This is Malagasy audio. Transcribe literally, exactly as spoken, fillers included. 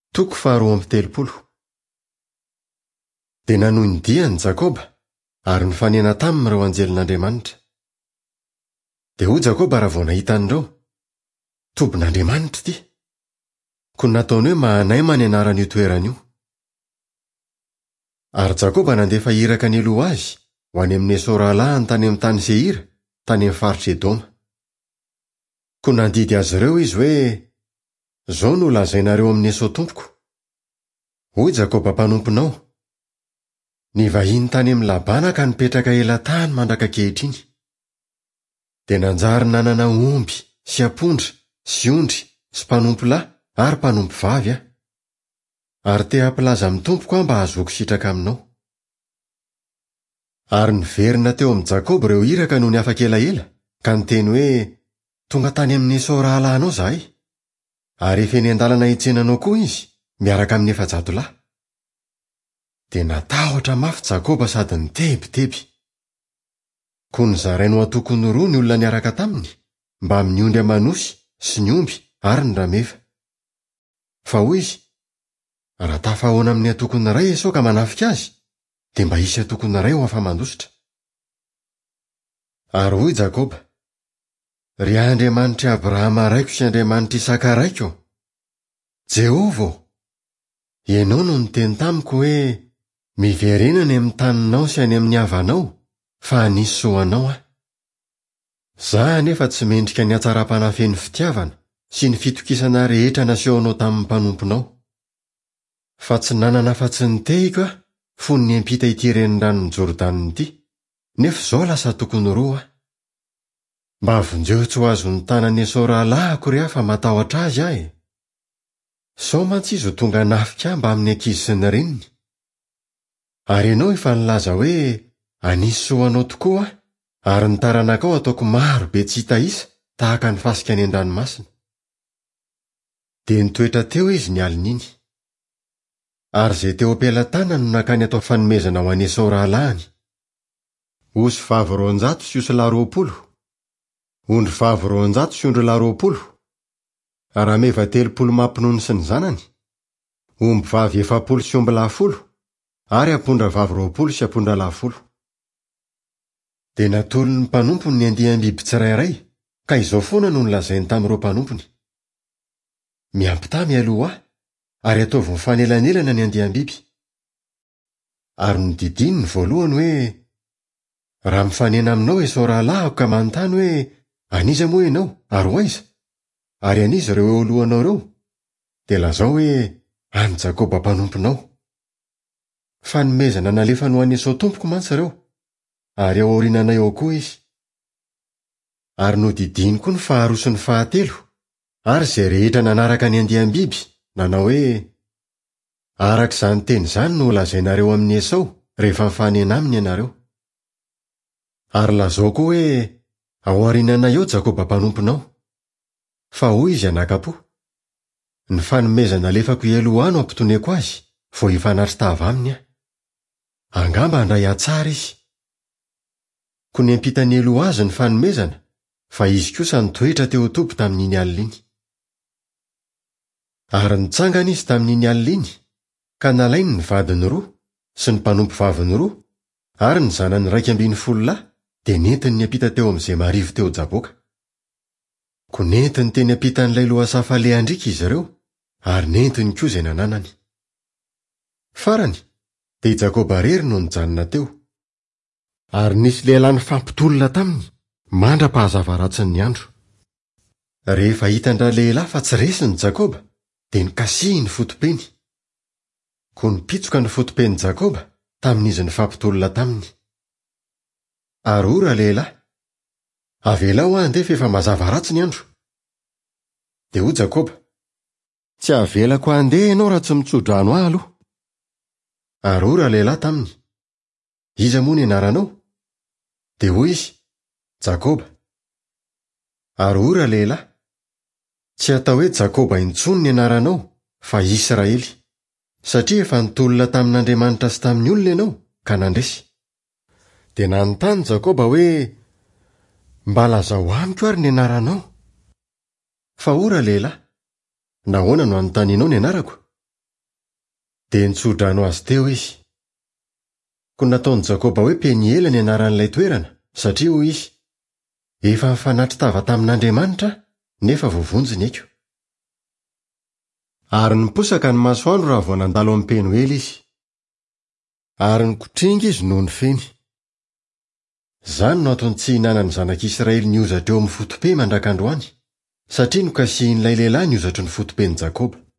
Toko faharoa amby telopolo. Dia nanohy ny diany Jakoba ary nifanena tamin'ireo anjelin'Andriamanitra. Dia hoy Jakoba raha vao nahita an'ireo, tobin'Andriamanitra ity. Koa nataony hoe mahanaima ny anaran'io toeran'io. Ary Jakoba nandefa iraka ny aloha azy ho any amin'ny Esoralahany tany amin'ny tany Seira, tany amin'ny faritra Edoma. Koa nandidy azy ireo izy hoe, "Zao no lazainareo amin'ny Esau tompoko. Hoy Jakoba mpanomponao, ny vahiny tany amin'ny Labana ka nipetraka ela tany mandraka ankehitriny. Dia nanjary nanana omby sy apondra sy ondry sy mpanompo lahy ary mpanompo vavy aho. Ary te hampilaza amin'ny tompoko aho mba hazoko sitraka aminao." Ary niverina teo amin'ny Jakoba ireo iraka noho ny afaka elaela, ka niteny hoe, "Tonga tany amin'ny Esoralahanao zahay." Ary efa eny an-dalana hitsenanao koa izy, miaraka amin'ny efajato lahy. Dia natahotra mafy Jakoba sady nitebiteby. Koa nizarainy ho atokony roa ny olona niaraka taminy, mba amin'ny ondry amanosy sy ny omby ary ny rameva. Fa hoy izy, "Raha tafahoana amin'ny atokony iray Esau ka manafika azy, dia mba hisy atokony iray ho afa-mandositra." Ary hoy Jakoba, "Ry Andriamanitry Abrahama raiko sy Andriamanitry Isaka raiko, Jehova, ianao no niteny tamiko hoe, miverena any amin'ny taninao sy any amin'ny havanao, fa hanisy soanao aho. Zaho anefa tsy mendrika ny hatsara-panafeny fitiavana sy ny fitokisana rehetra nasehonao tamin'ny mpanomponao. Fa tsy nanana afa-tsy nitehiko aho fony ny empita ity renirano'ny Jordana ity, nefa zao lasa tokony roa aho. Mba avonjeo tsy ho azon'ny tanan'ny Esoralahako ry aho fa matahotra azy aho e. Sao mantsy izy ho tonga nafika mba amin'ny ankizy sy ny reniny. Ary ianao efa nilaza hoe anisy soanao tokoa aho, ary ny taranakao ataoko maro be tsy hita isa tahaka ny fasika any an-dranomasina." Dia nitoetra teo izy ny alin'iny. Ary izay teo am-pelantanany no nakany atao fanomezana ho an'ny Esoralahany. Osy vavy roanjato sy osy lahy roapolo, ondry vavy roanjato sy ondry lahy roapolo, rameva telopolo mampinono sy ny zanany, omby vavy efapolo sy omby lahy folo, ary apondra vavy roapolo sy apondra lahy folo. Dia natolony ny mpanompony ny andiam-biby tsirairay, ka izao foana no nolazainy tamin'ireo mpanompony: "Miampitamy aloha aho, ary ataovy mifanelanelana ny andiam-biby." Ary nodidiny ny voalohany hoe, "Raha mifanena aminao Esoralahako ka manontany hoe, aniza moa ianao ary ho aiza? Ary aniza ireo eo alohanao ireo?" Dia lazao hoe, "Any Jakoba mpanomponao." Fanomezana nalefa no an'ny Esau tompoko mantsy ireo, ary ao aoriananay ao koa izy. Ary nodidiny koa ny faharoa sy ny fahatelo, ary izay rehetra nanaraka ny andiam-biby, nanao hoe, "Arak'izany teny izany no lazainareo amin'ny Esau rehefa mifanena aminy ianareo." Ary lazao koa hoe, "Ao aoriananay ao Jakoba mpanomponao." Fa hoy izy anaka-po, "Ny fanomezana alefako ialoha no ampitoneko azy, vao hifanatry tava aminy aho. Angamba handray atsara izy." Koa ny ampitany aloha azy ny fanomezana, fa izy kosa nitoetra teo toby tamin'iny alina iny. Ary nitsangana izy tamin'iny alina iny, ka nalainy ny vadiny roa sy ny mpanompo vaviny roa ary ny zanany raika ambiny folo lahy, dia nentiny ny ampita teo amin'izay marivo teo jaboka. Koa nentiny teny ampitan'ilay lohasafa lehandrika izy ireo, ary nentiny koa izay nananany. Farany, dia Jakoba rery no nijanona teo. Ary nisy lehilahy nifampitolona taminy, mandra-pahazava ratsiny ny andro. Rehefa hitandra lehilahy fa tsy resiny Jakoba, dia nikasihy ny fotopeny. Koa nipitsoka ny fotopeny Jakoba tamin'izy nifampitolona taminy. Ary ora lehilahy, "Avelao aho andefa efa mazava ratsy ny andro." Dia hoy Jakoba, "Tsy avelako andeha ianao raha tsy mitso-drano aho aloha." Ary ora lehilahy taminy, "Iza moa ny anaranao?" Dia hoy izy, "Jakoba." Ary ora lehilahy, "Tsy atao hoe Jakoba intsony ny anaranao, fa Israely, satria efa nitolona tamin'Andriamanitra sy tamin'ny olona ianao ka nandresy." Dia nanontany Jakoba hoe, "Mba lazao amiko ary ny anaranao?" Fa ora lehilahy, "Nahoana no anontanianao ny anarako?" dia nitsodrano azy teo izy. Ko nataon'i Jakoba hoe Peniela ny anaran'ilay toerana, satria hoy izy, efa nifanatitra tava tamin'Andriamanitra nefa voavonjy ny eko. Ary niposaka ny masoandro raha vao nandalo amin'ny Penuela izy. Ary nikotrianga izy noho ny feny. Zany no atony tsy hinanany zanak'Israely niozatra eo amin'ny fotope mandrak'androany, satria nokasihin'ilay lehilahy niozatry ny fotopen'i Jakoba.